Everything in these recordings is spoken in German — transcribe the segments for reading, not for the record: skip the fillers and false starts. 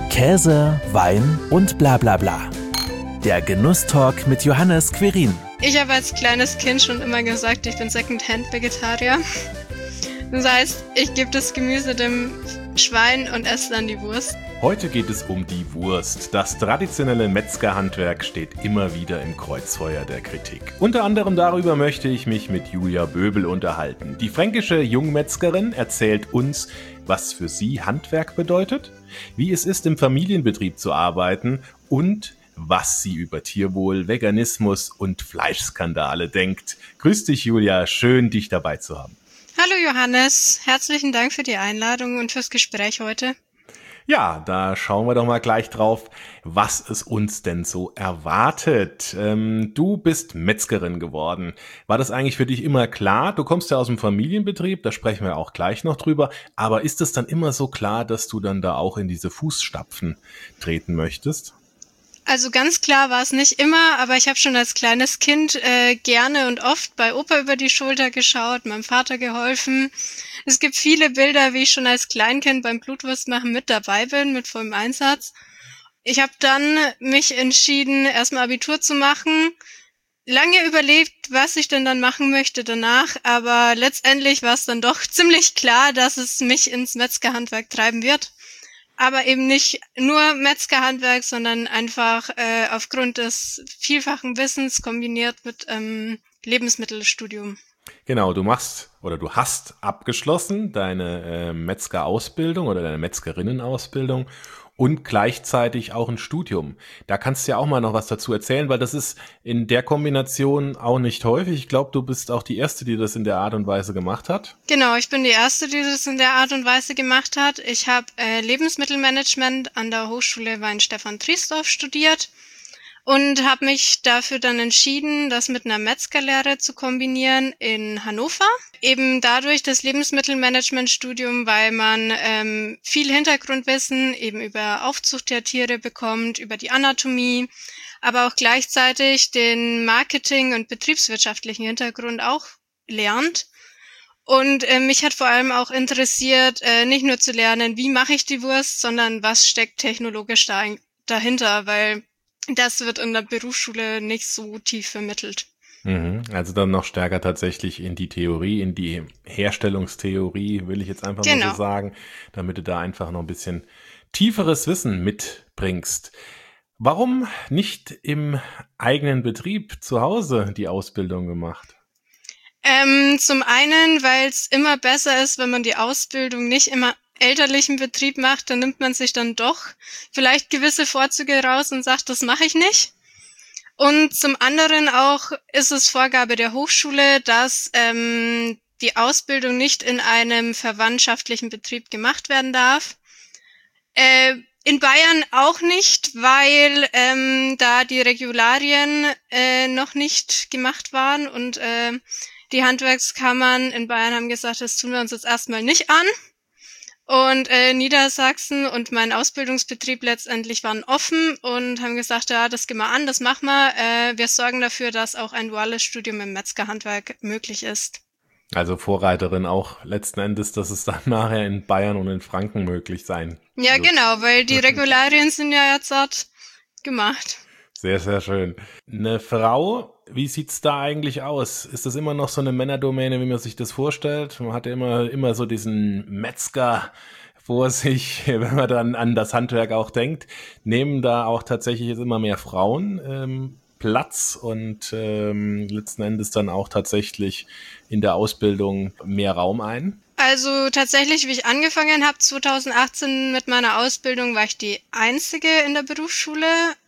Käse, Wein und bla bla bla. Der Genusstalk mit Johannes Querin. Ich habe als kleines Kind schon immer gesagt, ich bin Secondhand-Vegetarier. Das heißt, ich gebe das Gemüse dem Schwein und esse dann die Wurst. Heute geht es um die Wurst. Das traditionelle Metzgerhandwerk steht immer wieder im Kreuzfeuer der Kritik. Unter anderem darüber möchte ich mich mit Julia Böbel unterhalten. Die fränkische Jungmetzgerin erzählt uns, was für sie Handwerk bedeutet, wie es ist, im Familienbetrieb zu arbeiten und was sie über Tierwohl, Veganismus und Fleischskandale denkt. Grüß dich, Julia, schön, dich dabei zu haben. Hallo Johannes, herzlichen Dank für die Einladung und fürs Gespräch heute. Ja, da schauen wir doch mal gleich drauf, was es uns denn so erwartet. Du bist Metzgerin geworden. War das eigentlich für dich immer klar? Du kommst ja aus dem Familienbetrieb, da sprechen wir auch gleich noch drüber. Aber ist es dann immer so klar, dass du dann da auch in diese Fußstapfen treten möchtest? Also ganz klar war es nicht immer, aber ich habe schon als kleines Kind gerne und oft bei Opa über die Schulter geschaut, meinem Vater geholfen. Es gibt viele Bilder, wie ich schon als Kleinkind beim Blutwurstmachen mit dabei bin, mit vollem Einsatz. Ich habe dann mich entschieden, erstmal Abitur zu machen. Lange überlegt, was ich denn dann machen möchte danach, aber letztendlich war es dann doch ziemlich klar, dass es mich ins Metzgerhandwerk treiben wird. Aber eben nicht nur Metzgerhandwerk, sondern einfach aufgrund des vielfachen Wissens kombiniert mit Lebensmittelstudium. Genau, du hast abgeschlossen deine Metzgerausbildung oder deine Metzgerinnenausbildung und gleichzeitig auch ein Studium. Da kannst du ja auch mal noch was dazu erzählen, weil das ist in der Kombination auch nicht häufig. Ich glaube, du bist auch die Erste, die das in der Art und Weise gemacht hat. Genau, ich bin die Erste, die das in der Art und Weise gemacht hat. Ich habe Lebensmittelmanagement an der Hochschule Weinstefan-Triesdorf studiert und habe mich dafür dann entschieden, das mit einer Metzgerlehre zu kombinieren in Hannover. Eben dadurch das Lebensmittelmanagementstudium, weil man viel Hintergrundwissen eben über Aufzucht der Tiere bekommt, über die Anatomie, aber auch gleichzeitig den Marketing- und betriebswirtschaftlichen Hintergrund auch lernt. Und mich hat vor allem auch interessiert, nicht nur zu lernen, wie mache ich die Wurst, sondern was steckt technologisch dahinter, weil das wird in der Berufsschule nicht so tief vermittelt. Also dann noch stärker tatsächlich in die Theorie, in die Herstellungstheorie, will ich jetzt einfach mal so sagen, damit du da einfach noch ein bisschen tieferes Wissen mitbringst. Warum nicht im eigenen Betrieb zu Hause die Ausbildung gemacht? Zum einen, weil es immer besser ist, wenn man die Ausbildung nicht immer elterlichen Betrieb macht, dann nimmt man sich dann doch vielleicht gewisse Vorzüge raus und sagt, das mache ich nicht. Und zum anderen auch ist es Vorgabe der Hochschule, dass die Ausbildung nicht in einem verwandtschaftlichen Betrieb gemacht werden darf. In Bayern auch nicht, weil da die Regularien noch nicht gemacht waren und die Handwerkskammern in Bayern haben gesagt, das tun wir uns jetzt erstmal nicht an. Und Niedersachsen und mein Ausbildungsbetrieb letztendlich waren offen und haben gesagt, ja, das gehen wir an, das machen wir. Wir sorgen dafür, dass auch ein duales Studium im Metzgerhandwerk möglich ist. Also Vorreiterin auch letzten Endes, dass es dann nachher in Bayern und in Franken möglich sein Ja, wird. genau, weil die Regularien sind ja jetzt dort gemacht. Sehr, sehr schön. Eine Frau, wie sieht's da eigentlich aus? Ist das immer noch so eine Männerdomäne, wie man sich das vorstellt? Man hat ja immer so diesen Metzger vor sich, wenn man dann an das Handwerk auch denkt. Nehmen da auch tatsächlich jetzt immer mehr Frauen Platz und letzten Endes dann auch tatsächlich in der Ausbildung mehr Raum ein? Also tatsächlich, wie ich angefangen habe, 2018 mit meiner Ausbildung, war ich die Einzige in der Berufsschule.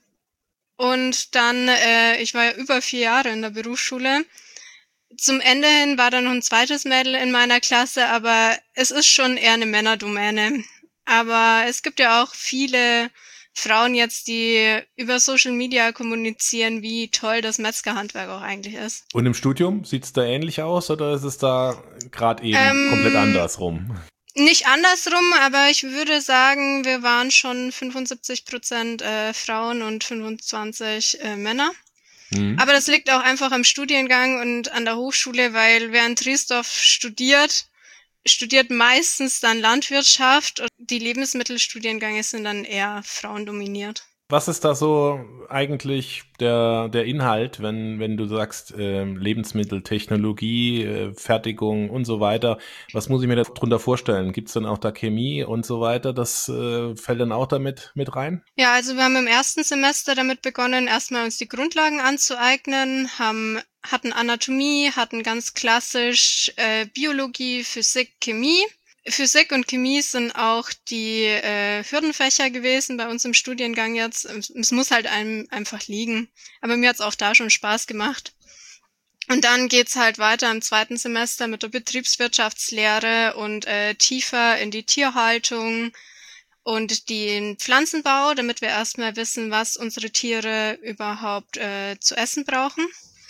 Und dann, ich war ja über 4 Jahre in der Berufsschule. Zum Ende hin war dann noch ein zweites Mädel in meiner Klasse, aber es ist schon eher eine Männerdomäne. Aber es gibt ja auch viele Frauen jetzt, die über Social Media kommunizieren, wie toll das Metzgerhandwerk auch eigentlich ist. Und im Studium sieht's da ähnlich aus oder ist es da gerade eben komplett andersrum? Nicht andersrum, aber ich würde sagen, wir waren schon 75% Frauen und 25 Männer. Aber das liegt auch einfach am Studiengang und an der Hochschule, weil wer in Triesdorf studiert, studiert meistens dann Landwirtschaft und die Lebensmittelstudiengänge sind dann eher frauendominiert. Was ist da so eigentlich der Inhalt, wenn du sagst Lebensmitteltechnologie, Fertigung und so weiter? Was muss ich mir darunter vorstellen? Gibt es dann auch da Chemie und so weiter? Das fällt dann auch damit mit rein? Ja, also wir haben im ersten Semester damit begonnen, erstmal uns die Grundlagen anzueignen, hatten Anatomie, hatten ganz klassisch Biologie, Physik, Chemie. Physik und Chemie sind auch die Hürdenfächer gewesen bei uns im Studiengang jetzt. Es muss halt einem einfach liegen. Aber mir hat's auch da schon Spaß gemacht. Und dann geht's halt weiter im zweiten Semester mit der Betriebswirtschaftslehre und tiefer in die Tierhaltung und den Pflanzenbau, damit wir erstmal wissen, was unsere Tiere überhaupt zu essen brauchen.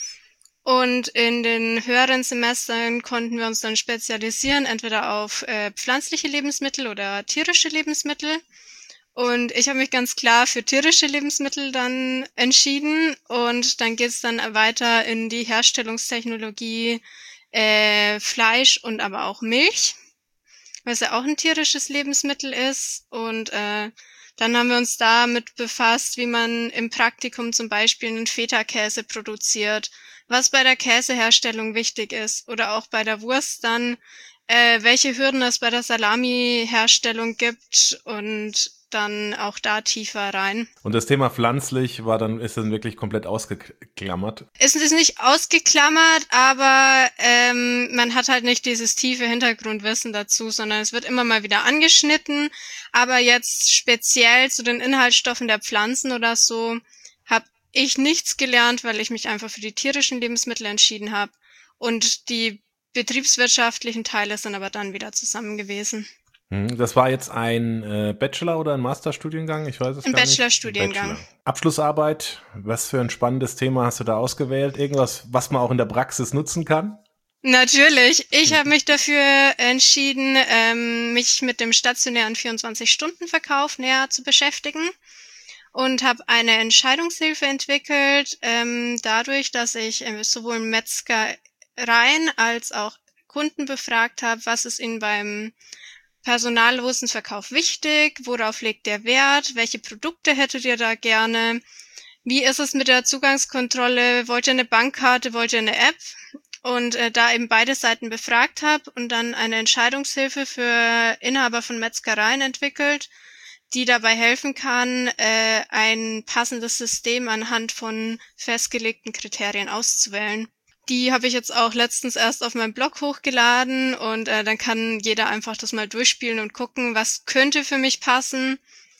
Und in den höheren Semestern konnten wir uns dann spezialisieren, entweder auf pflanzliche Lebensmittel oder tierische Lebensmittel. Und ich habe mich ganz klar für tierische Lebensmittel dann entschieden. Und dann geht's dann weiter in die Herstellungstechnologie, Fleisch und aber auch Milch, was ja auch ein tierisches Lebensmittel ist. Und dann haben wir uns damit befasst, wie man im Praktikum zum Beispiel einen Feta-Käse produziert, was bei der Käseherstellung wichtig ist oder auch bei der Wurst dann, welche Hürden es bei der Salami-Herstellung gibt und dann auch da tiefer rein. Und das Thema pflanzlich ist dann wirklich komplett ausgeklammert? Es ist nicht ausgeklammert, aber man hat halt nicht dieses tiefe Hintergrundwissen dazu, sondern es wird immer mal wieder angeschnitten. Aber jetzt speziell zu den Inhaltsstoffen der Pflanzen oder so habe ich nichts gelernt, weil ich mich einfach für die tierischen Lebensmittel entschieden habe. Und die betriebswirtschaftlichen Teile sind aber dann wieder zusammen gewesen. Das war jetzt ein Bachelor- oder ein Masterstudiengang? Ich weiß es gar nicht. Ein Bachelorstudiengang. Abschlussarbeit, was für ein spannendes Thema hast du da ausgewählt? Irgendwas, was man auch in der Praxis nutzen kann? Natürlich. Ich habe mich dafür entschieden, mich mit dem stationären 24-Stunden-Verkauf näher zu beschäftigen und habe eine Entscheidungshilfe entwickelt, dadurch, dass ich sowohl Metzgereien als auch Kunden befragt habe, was ist ihnen beim personallosen Verkauf wichtig, worauf legt der Wert, welche Produkte hättet ihr da gerne, wie ist es mit der Zugangskontrolle, wollt ihr eine Bankkarte, wollt ihr eine App? Und da eben beide Seiten befragt habe und dann eine Entscheidungshilfe für Inhaber von Metzgereien entwickelt, die dabei helfen kann, ein passendes System anhand von festgelegten Kriterien auszuwählen. Die habe ich jetzt auch letztens erst auf meinem Blog hochgeladen und dann kann jeder einfach das mal durchspielen und gucken, was könnte für mich passen.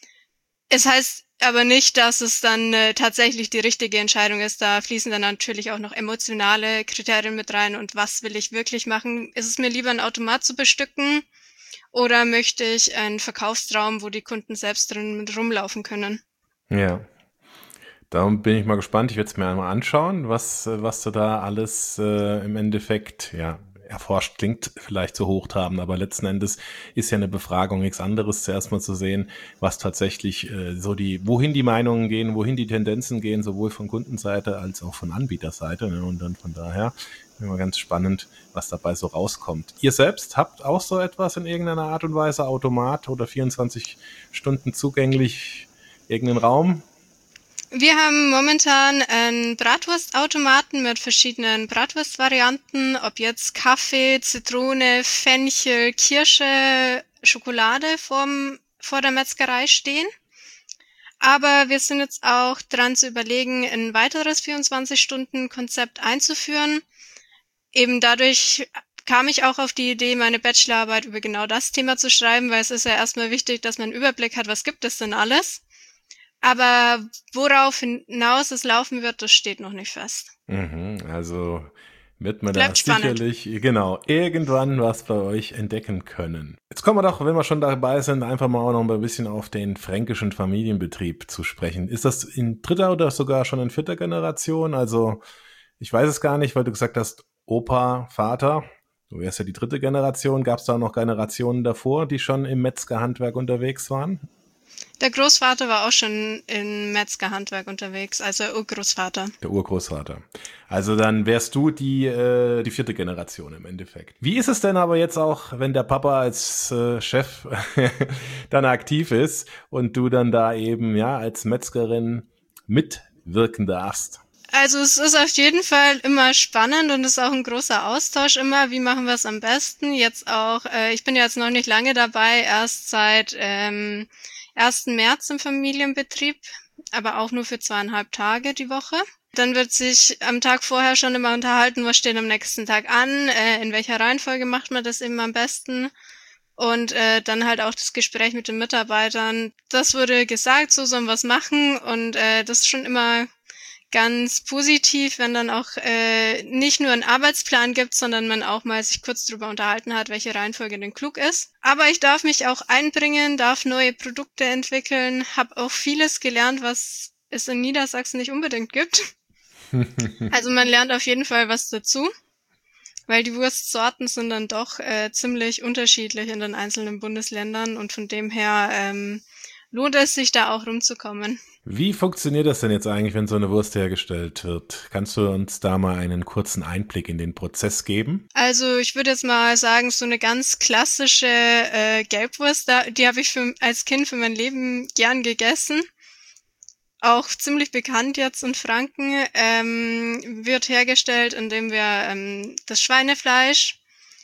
Es heißt aber nicht, dass es dann tatsächlich die richtige Entscheidung ist. Da fließen dann natürlich auch noch emotionale Kriterien mit rein und was will ich wirklich machen. Ist es mir lieber, ein Automat zu bestücken oder möchte ich einen Verkaufsraum, wo die Kunden selbst drin rumlaufen können? Ja. Darum bin ich mal gespannt. Ich werde es mir einmal anschauen, was du da alles im Endeffekt erforscht. Klingt vielleicht so hochtrabend, aber letzten Endes ist ja eine Befragung nichts anderes, zuerst mal zu sehen, was tatsächlich wohin die Meinungen gehen, wohin die Tendenzen gehen, sowohl von Kundenseite als auch von Anbieterseite. Ne? Und dann von daher immer ganz spannend, was dabei so rauskommt. Ihr selbst habt auch so etwas in irgendeiner Art und Weise, Automat oder 24 Stunden zugänglich, irgendeinen Raum? Wir haben momentan einen Bratwurstautomaten mit verschiedenen Bratwurstvarianten, ob jetzt Kaffee, Zitrone, Fenchel, Kirsche, Schokolade vor der Metzgerei stehen. Aber wir sind jetzt auch dran zu überlegen, ein weiteres 24-Stunden-Konzept einzuführen. Eben dadurch kam ich auch auf die Idee, meine Bachelorarbeit über genau das Thema zu schreiben, weil es ist ja erstmal wichtig, dass man einen Überblick hat, was gibt es denn alles. Aber worauf hinaus es laufen wird, das steht noch nicht fest. Also wird man Bleibt da spannend. sicherlich, irgendwann was bei euch entdecken können. Jetzt kommen wir doch, wenn wir schon dabei sind, einfach mal auch noch ein bisschen auf den fränkischen Familienbetrieb zu sprechen. Ist das in dritter oder sogar schon in vierter Generation? Also ich weiß es gar nicht, weil du gesagt hast, Opa, Vater, du wärst ja die dritte Generation. Gab es da noch Generationen davor, die schon im Metzgerhandwerk unterwegs waren? Der Großvater war auch schon im Metzgerhandwerk unterwegs, also der Urgroßvater. Der Urgroßvater. Also dann wärst du die 4. Generation im Endeffekt. Wie ist es denn aber jetzt auch, wenn der Papa als Chef dann aktiv ist und du dann da eben als Metzgerin mitwirken darfst? Also es ist auf jeden Fall immer spannend und es ist auch ein großer Austausch immer. Wie machen wir es am besten? Jetzt auch, ich bin jetzt noch nicht lange dabei, erst seit 1. März im Familienbetrieb, aber auch nur für 2,5 Tage die Woche. Dann wird sich am Tag vorher schon immer unterhalten, was steht am nächsten Tag an, in welcher Reihenfolge macht man das eben am besten. Und dann halt auch das Gespräch mit den Mitarbeitern. Das wurde gesagt, so sollen wir es machen und das ist schon immer ganz positiv, wenn dann auch nicht nur einen Arbeitsplan gibt, sondern man auch mal sich kurz drüber unterhalten hat, welche Reihenfolge denn klug ist. Aber ich darf mich auch einbringen, darf neue Produkte entwickeln, habe auch vieles gelernt, was es in Niedersachsen nicht unbedingt gibt. Also man lernt auf jeden Fall was dazu, weil die Wurstsorten sind dann doch ziemlich unterschiedlich in den einzelnen Bundesländern und von dem her lohnt es sich da auch rumzukommen. Wie funktioniert das denn jetzt eigentlich, wenn so eine Wurst hergestellt wird? Kannst du uns da mal einen kurzen Einblick in den Prozess geben? Also ich würde jetzt mal sagen, so eine ganz klassische Gelbwurst, die habe ich als Kind für mein Leben gern gegessen. Auch ziemlich bekannt jetzt in Franken, wird hergestellt, indem wir das Schweinefleisch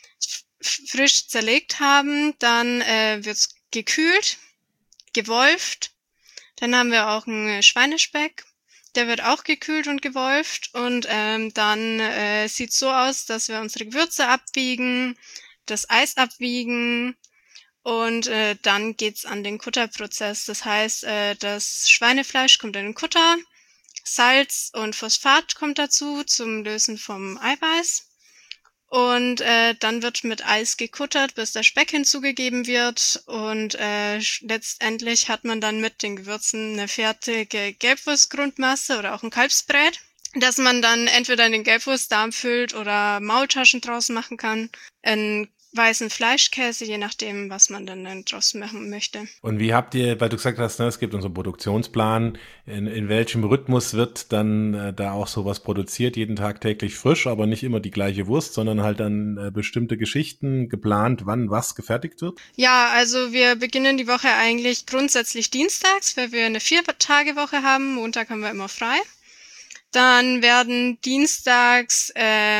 frisch zerlegt haben. Dann wird's gekühlt, gewolft. Dann haben wir auch einen Schweinespeck, der wird auch gekühlt und gewolft und dann sieht's so aus, dass wir unsere Gewürze abwiegen, das Eis abwiegen und dann geht's an den Kutterprozess. Das heißt, das Schweinefleisch kommt in den Kutter, Salz und Phosphat kommt dazu zum Lösen vom Eiweiß. Und dann wird mit Eis gekuttert, bis der Speck hinzugegeben wird und letztendlich hat man dann mit den Gewürzen eine fertige Gelbwurstgrundmasse oder auch ein Kalbsbrät, das man dann entweder in den Gelbwurstdarm füllt oder Maultaschen draus machen kann, einen weißen Fleischkäse, je nachdem, was man dann draus machen möchte. Und wie habt ihr, weil du gesagt hast, es gibt unseren Produktionsplan, in welchem Rhythmus wird dann da auch sowas produziert, jeden Tag täglich frisch, aber nicht immer die gleiche Wurst, sondern halt dann bestimmte Geschichten geplant, wann was gefertigt wird? Ja, also wir beginnen die Woche eigentlich grundsätzlich dienstags, weil wir eine 4-Tage-Woche haben. Montag haben wir immer frei. Dann werden dienstags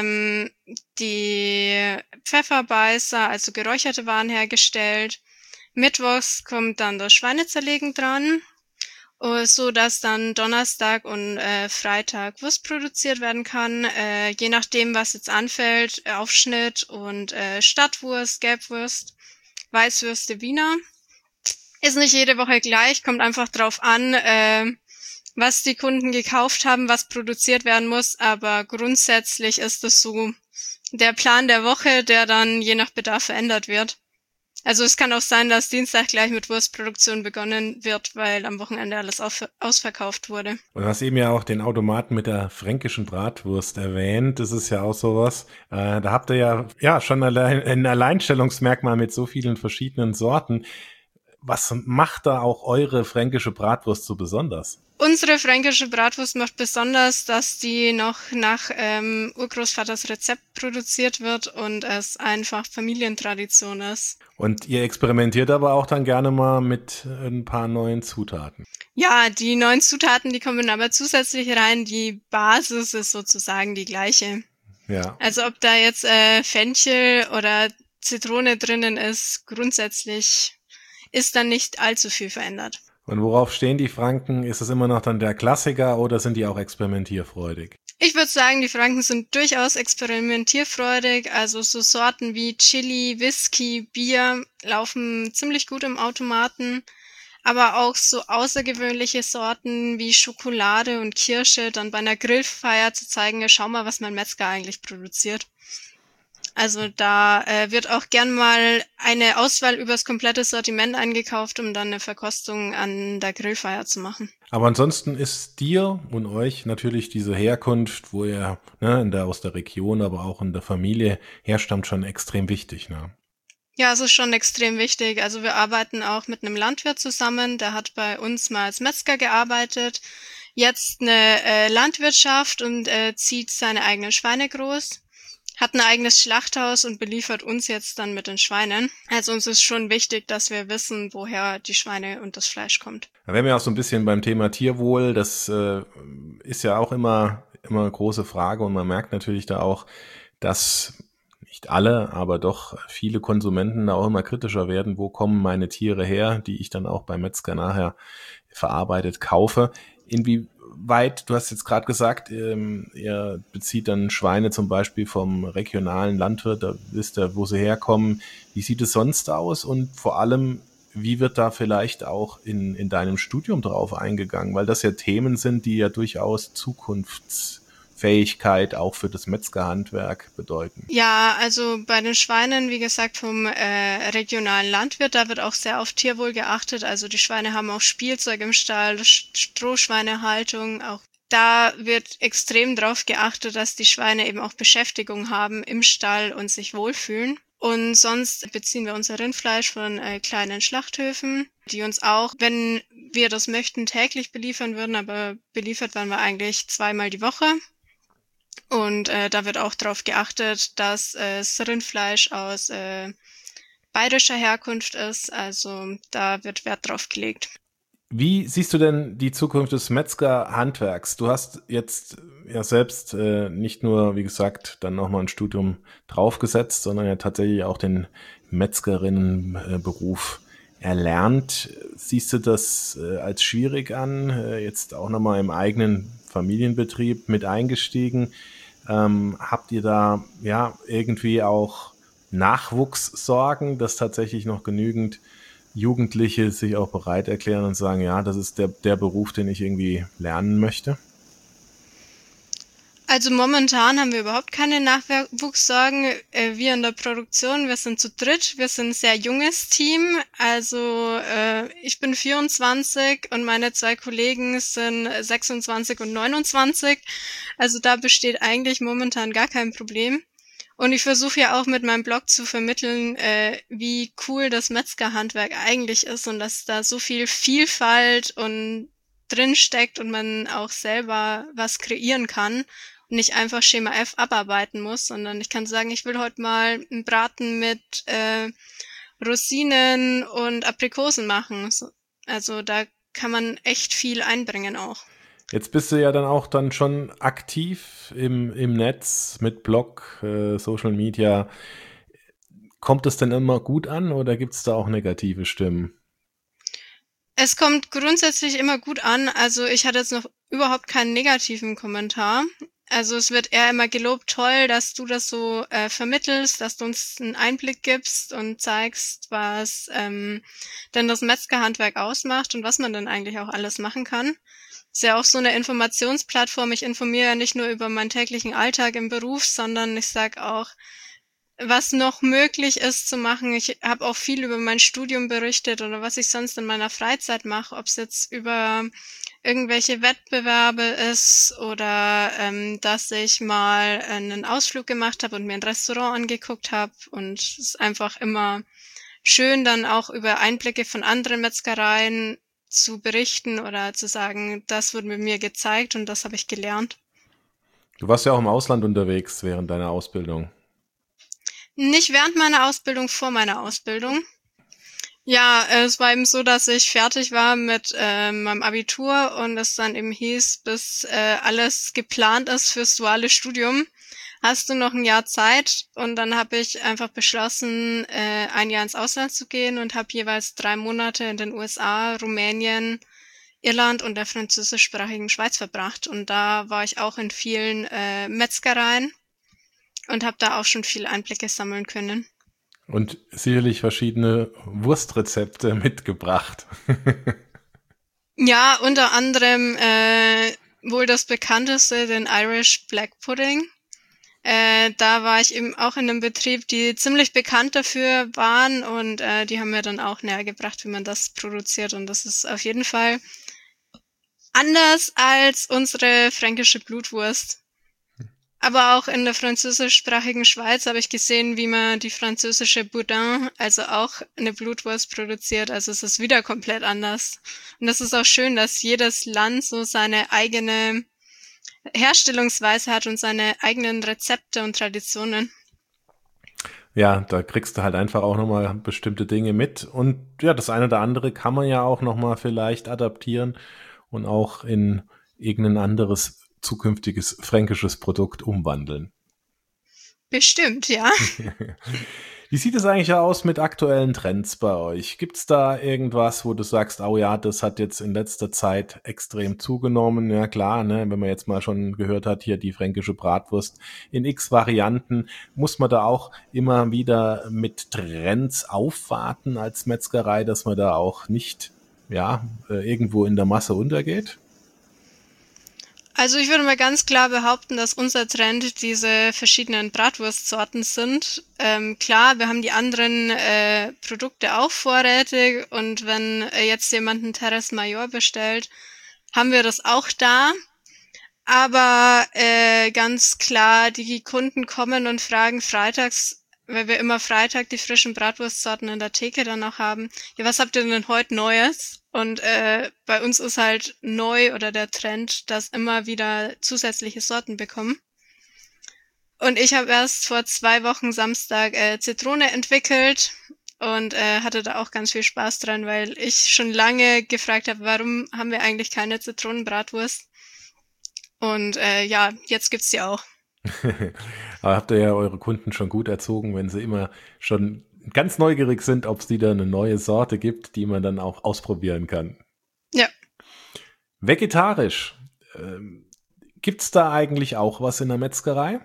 die Pfefferbeißer, also geräucherte Waren hergestellt. Mittwochs kommt dann das Schweinezerlegen dran, so dass dann Donnerstag und Freitag Wurst produziert werden kann. Je nachdem, was jetzt anfällt, Aufschnitt und Stadtwurst, Gelbwurst, Weißwürste, Wiener. Ist nicht jede Woche gleich, kommt einfach drauf an, was die Kunden gekauft haben, was produziert werden muss, aber grundsätzlich ist es so der Plan der Woche, der dann je nach Bedarf verändert wird. Also es kann auch sein, dass Dienstag gleich mit Wurstproduktion begonnen wird, weil am Wochenende alles ausverkauft wurde. Und du hast eben ja auch den Automaten mit der fränkischen Bratwurst erwähnt. Das ist ja auch sowas. Da habt ihr ja schon ein Alleinstellungsmerkmal mit so vielen verschiedenen Sorten. Was macht da auch eure fränkische Bratwurst so besonders? Unsere fränkische Bratwurst macht besonders, dass die noch nach Urgroßvaters Rezept produziert wird und es einfach Familientradition ist. Und ihr experimentiert aber auch dann gerne mal mit ein paar neuen Zutaten. Ja, die neuen Zutaten, die kommen aber zusätzlich rein. Die Basis ist sozusagen die gleiche. Ja. Also ob da jetzt Fenchel oder Zitrone drinnen ist, grundsätzlich ist dann nicht allzu viel verändert. Und worauf stehen die Franken? Ist es immer noch dann der Klassiker oder sind die auch experimentierfreudig? Ich würde sagen, die Franken sind durchaus experimentierfreudig. Also so Sorten wie Chili, Whisky, Bier laufen ziemlich gut im Automaten. Aber auch so außergewöhnliche Sorten wie Schokolade und Kirsche dann bei einer Grillfeier zu zeigen, ja, schau mal, was mein Metzger eigentlich produziert. Also da wird auch gern mal eine Auswahl übers komplette Sortiment eingekauft, um dann eine Verkostung an der Grillfeier zu machen. Aber ansonsten ist dir und euch natürlich diese Herkunft, wo ihr aus der Region, aber auch in der Familie herstammt, schon extrem wichtig, ne? Ja, es ist schon extrem wichtig. Also wir arbeiten auch mit einem Landwirt zusammen, der hat bei uns mal als Metzger gearbeitet, jetzt eine Landwirtschaft und zieht seine eigenen Schweine groß, hat ein eigenes Schlachthaus und beliefert uns jetzt dann mit den Schweinen. Also uns ist schon wichtig, dass wir wissen, woher die Schweine und das Fleisch kommt. Da wären wir auch so ein bisschen beim Thema Tierwohl. Das ist ja auch immer eine große Frage und man merkt natürlich da auch, dass nicht alle, aber doch viele Konsumenten da auch immer kritischer werden. Wo kommen meine Tiere her, die ich dann auch beim Metzger nachher verarbeitet kaufe? Inwieweit, du hast jetzt gerade gesagt, ihr bezieht dann Schweine zum Beispiel vom regionalen Landwirt, da wisst ihr, wo sie herkommen. Wie sieht es sonst aus? Und vor allem, wie wird da vielleicht auch in deinem Studium drauf eingegangen? Weil das ja Themen sind, die ja durchaus Zukunftsfähigkeit auch für das Metzgerhandwerk bedeuten. Ja, also bei den Schweinen, wie gesagt, vom regionalen Landwirt, da wird auch sehr auf Tierwohl geachtet. Also die Schweine haben auch Spielzeug im Stall, Strohschweinehaltung, auch da wird extrem drauf geachtet, dass die Schweine eben auch Beschäftigung haben im Stall und sich wohlfühlen. Und sonst beziehen wir unser Rindfleisch von kleinen Schlachthöfen, die uns auch, wenn wir das möchten, täglich beliefern würden, aber beliefert werden wir eigentlich 2-mal die Woche. Und da wird auch darauf geachtet, dass das Rindfleisch aus bayerischer Herkunft ist. Also da wird Wert drauf gelegt. Wie siehst du denn die Zukunft des Metzgerhandwerks? Du hast jetzt ja selbst nicht nur, wie gesagt, dann nochmal ein Studium draufgesetzt, sondern ja tatsächlich auch den Metzgerinnenberuf erlernt. Siehst du das als schwierig an? Jetzt auch nochmal im eigenen Familienbetrieb mit eingestiegen. Habt ihr da ja irgendwie auch Nachwuchssorgen, dass tatsächlich noch genügend Jugendliche sich auch bereit erklären und sagen, ja, das ist der Beruf, den ich irgendwie lernen möchte? Also momentan haben wir überhaupt keine Nachwuchssorgen. Wir in der Produktion, wir sind zu dritt, wir sind ein sehr junges Team. Also ich bin 24 und meine 2 Kollegen sind 26 und 29. Also da besteht eigentlich momentan gar kein Problem. Und ich versuche ja auch mit meinem Blog zu vermitteln, wie cool das Metzgerhandwerk eigentlich ist und dass da so viel Vielfalt und drin steckt und man auch selber was kreieren kann und nicht einfach Schema F abarbeiten muss, sondern ich kann sagen, ich will heute mal einen Braten mit Rosinen und Aprikosen machen. Also da kann man echt viel einbringen auch. Jetzt bist du ja dann auch dann schon aktiv im Netz mit Blog, Social Media. Kommt es denn immer gut an oder gibt es da auch negative Stimmen? Es kommt grundsätzlich immer gut an. Also ich hatte jetzt noch überhaupt keinen negativen Kommentar. Also es wird eher immer gelobt, toll, dass du das so vermittelst, dass du uns einen Einblick gibst und zeigst, was denn das Metzgerhandwerk ausmacht und was man dann eigentlich auch alles machen kann. Ist ja auch so eine Informationsplattform. Ich informiere ja nicht nur über meinen täglichen Alltag im Beruf, sondern ich sage auch, was noch möglich ist zu machen. Ich habe auch viel über mein Studium berichtet oder was ich sonst in meiner Freizeit mache, ob es jetzt über irgendwelche Wettbewerbe ist oder dass ich mal einen Ausflug gemacht habe und mir ein Restaurant angeguckt habe. Und es ist einfach immer schön, dann auch über Einblicke von anderen Metzgereien zu berichten oder zu sagen, das wurde mir gezeigt und das habe ich gelernt. Du warst ja auch im Ausland unterwegs während deiner Ausbildung. Nicht während meiner Ausbildung, vor meiner Ausbildung. Ja, es war eben so, dass ich fertig war mit meinem Abitur und es dann eben hieß, bis alles geplant ist fürs duale Studium, hast du noch ein Jahr Zeit. Und dann habe ich einfach beschlossen, ein Jahr ins Ausland zu gehen und habe jeweils 3 Monate in den USA, Rumänien, Irland und der französischsprachigen Schweiz verbracht. Und da war ich auch in vielen Metzgereien und habe da auch schon viele Einblicke sammeln können. Und sicherlich verschiedene Wurstrezepte mitgebracht. Ja, unter anderem wohl das bekannteste, den Irish Black Pudding. Da war ich eben auch in einem Betrieb, die ziemlich bekannt dafür waren und die haben mir dann auch näher gebracht, wie man das produziert. Und das ist auf jeden Fall anders als unsere fränkische Blutwurst. Aber auch in der französischsprachigen Schweiz habe ich gesehen, wie man die französische Boudin, also auch eine Blutwurst produziert. Also es ist wieder komplett anders. Und das ist auch schön, dass jedes Land so seine eigene Herstellungsweise hat und seine eigenen Rezepte und Traditionen. Ja, da kriegst du halt einfach auch nochmal bestimmte Dinge mit. Und ja, das eine oder andere kann man ja auch nochmal vielleicht adaptieren und auch in irgendein anderes zukünftiges fränkisches Produkt umwandeln. Bestimmt, ja. Wie sieht es eigentlich aus mit aktuellen Trends bei euch? Gibt es da irgendwas, wo du sagst, oh ja, das hat jetzt in letzter Zeit extrem zugenommen? Ja klar, ne, wenn man jetzt mal schon gehört hat, hier die fränkische Bratwurst in x Varianten, muss man da auch immer wieder mit Trends aufwarten als Metzgerei, dass man da auch nicht irgendwo in der Masse untergeht? Also ich würde mal ganz klar behaupten, dass unser Trend diese verschiedenen Bratwurstsorten sind. Klar, wir haben die anderen Produkte auch vorrätig und wenn jetzt jemand ein Terrace Major bestellt, haben wir das auch da. Aber ganz klar, die Kunden kommen und fragen freitags, weil wir immer Freitag die frischen Bratwurstsorten in der Theke dann auch haben. Ja, was habt ihr denn heute Neues? Und bei uns ist halt neu oder der Trend, dass immer wieder zusätzliche Sorten bekommen. Und ich habe erst vor 2 Wochen Samstag Zitrone entwickelt und hatte da auch ganz viel Spaß dran, weil ich schon lange gefragt habe, warum haben wir eigentlich keine Zitronenbratwurst? Und jetzt gibt's die auch. Aber habt ihr ja eure Kunden schon gut erzogen, wenn sie immer schon ganz neugierig sind, ob es wieder eine neue Sorte gibt, die man dann auch ausprobieren kann. Ja. Vegetarisch. Gibt's da eigentlich auch was in der Metzgerei?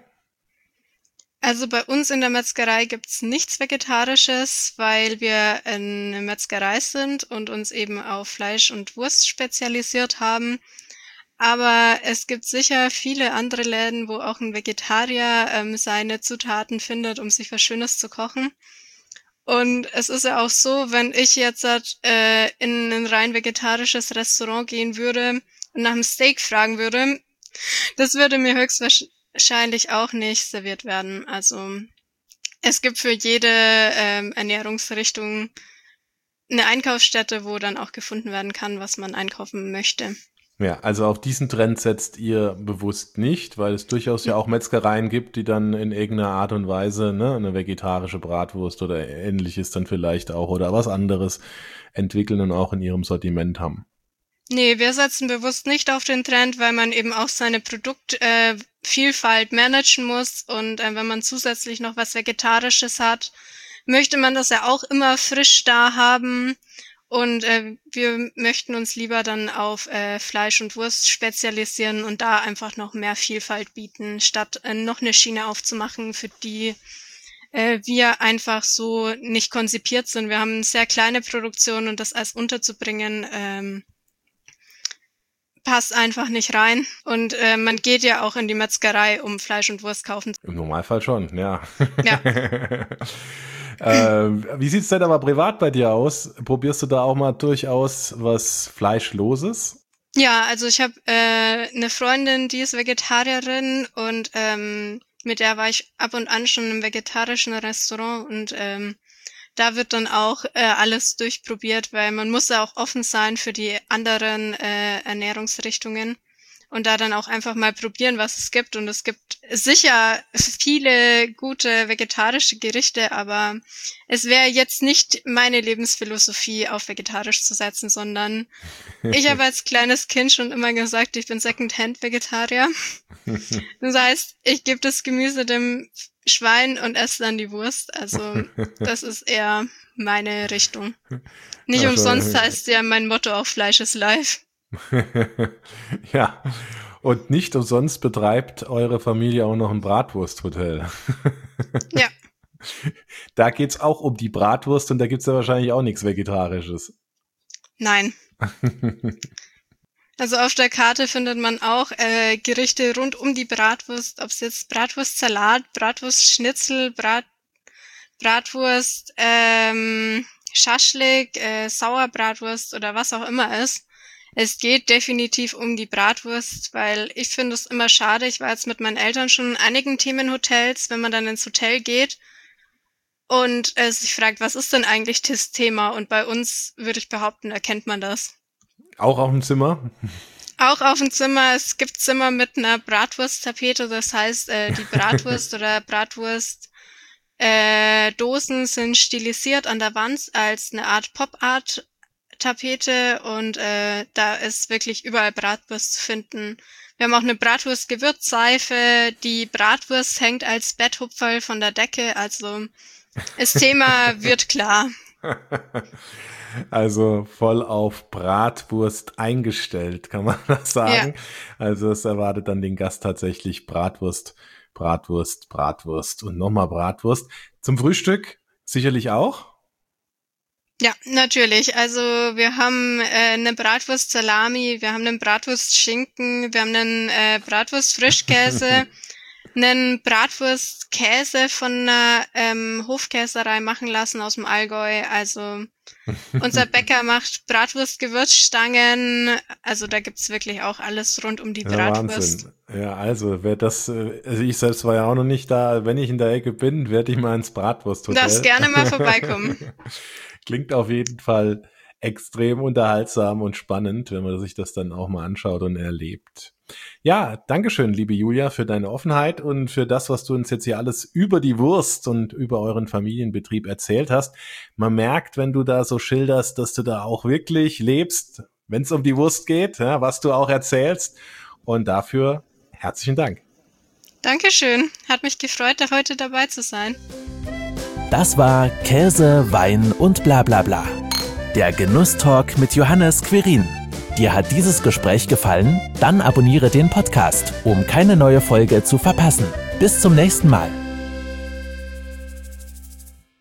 Also bei uns in der Metzgerei gibt's nichts Vegetarisches, weil wir eine Metzgerei sind und uns eben auf Fleisch und Wurst spezialisiert haben. Aber es gibt sicher viele andere Läden, wo auch ein Vegetarier seine Zutaten findet, um sich was Schönes zu kochen. Und es ist ja auch so, wenn ich jetzt in ein rein vegetarisches Restaurant gehen würde und nach einem Steak fragen würde, das würde mir höchstwahrscheinlich auch nicht serviert werden. Also es gibt für jede Ernährungsrichtung eine Einkaufsstätte, wo dann auch gefunden werden kann, was man einkaufen möchte. Ja, also auf diesen Trend setzt ihr bewusst nicht, weil es durchaus ja auch Metzgereien gibt, die dann in irgendeiner Art und Weise eine vegetarische Bratwurst oder ähnliches dann vielleicht auch oder was anderes entwickeln und auch in ihrem Sortiment haben. Nee, wir setzen bewusst nicht auf den Trend, weil man eben auch seine Produktvielfalt managen muss und wenn man zusätzlich noch was Vegetarisches hat, möchte man das ja auch immer frisch da haben und wir möchten uns lieber dann auf Fleisch und Wurst spezialisieren und da einfach noch mehr Vielfalt bieten, statt noch eine Schiene aufzumachen, für die wir einfach so nicht konzipiert sind. Wir haben eine sehr kleine Produktion und das alles unterzubringen, passt einfach nicht rein. Und man geht ja auch in die Metzgerei, um Fleisch und Wurst kaufen. Im Normalfall schon, ja. Ja. Wie sieht's denn aber privat bei dir aus? Probierst du da auch mal durchaus was Fleischloses? Ja, also ich habe eine Freundin, die ist Vegetarierin und mit der war ich ab und an schon im vegetarischen Restaurant und da wird dann auch alles durchprobiert, weil man muss ja auch offen sein für die anderen Ernährungsrichtungen und da dann auch einfach mal probieren, was es gibt. Und es gibt sicher viele gute vegetarische Gerichte, aber es wäre jetzt nicht meine Lebensphilosophie, auf vegetarisch zu setzen, sondern ich habe als kleines Kind schon immer gesagt, ich bin Second-Hand-Vegetarier. Das heißt, ich gebe das Gemüse dem Schwein und esse dann die Wurst. Also das ist eher meine Richtung. Nicht umsonst heißt ja mein Motto auch Fleisch ist life. Ja, und nicht umsonst betreibt eure Familie auch noch ein Bratwursthotel. Ja. Da geht's auch um die Bratwurst und da gibt's ja wahrscheinlich auch nichts Vegetarisches. Nein. Also auf der Karte findet man auch Gerichte rund um die Bratwurst, ob es jetzt Bratwurstsalat, Bratwurstschnitzel, Bratwurst, Schaschlik, Sauerbratwurst oder was auch immer ist. Es geht definitiv um die Bratwurst, weil ich finde es immer schade. Ich war jetzt mit meinen Eltern schon in einigen Themenhotels, wenn man dann ins Hotel geht und sich fragt, was ist denn eigentlich das Thema? Und bei uns, würde ich behaupten, erkennt man das. Auch auf dem Zimmer? Auch auf dem Zimmer. Es gibt Zimmer mit einer Bratwursttapete, das heißt, die Bratwurst oder Bratwurstdosen sind stilisiert an der Wand als eine Art Pop-Art-Tapete und da ist wirklich überall Bratwurst zu finden. Wir haben auch eine Bratwurst-Gewürzseife, die Bratwurst hängt als Betthupferl von der Decke, also das Thema wird klar. Also voll auf Bratwurst eingestellt, kann man das sagen. Ja. Also es erwartet dann den Gast tatsächlich Bratwurst und nochmal Bratwurst. Zum Frühstück sicherlich auch? Ja, natürlich. Also wir haben eine Bratwurst-Salami, wir haben einen Bratwurst-Schinken, wir haben einen Bratwurst-Frischkäse, einen Bratwurst-Käse von einer Hofkäserei machen lassen aus dem Allgäu. Also unser Bäcker macht Bratwurst-Gewürzstangen. Also da gibt's wirklich auch alles rund um die Bratwurst. Wahnsinn. Ja, also ich selbst war ja auch noch nicht da. Wenn ich in der Ecke bin, werde ich mal ins Bratwursthotel. Darfst gerne mal vorbeikommen. Klingt auf jeden Fall extrem unterhaltsam und spannend, wenn man sich das dann auch mal anschaut und erlebt. Ja, dankeschön, liebe Julia, für deine Offenheit und für das, was du uns jetzt hier alles über die Wurst und über euren Familienbetrieb erzählt hast. Man merkt, wenn du da so schilderst, dass du da auch wirklich lebst, wenn es um die Wurst geht, ja, was du auch erzählst. Und dafür herzlichen Dank. Dankeschön. Hat mich gefreut, da heute dabei zu sein. Das war Käse, Wein und bla bla bla. Der Genusstalk mit Johannes Quirin. Dir hat dieses Gespräch gefallen? Dann abonniere den Podcast, um keine neue Folge zu verpassen. Bis zum nächsten Mal.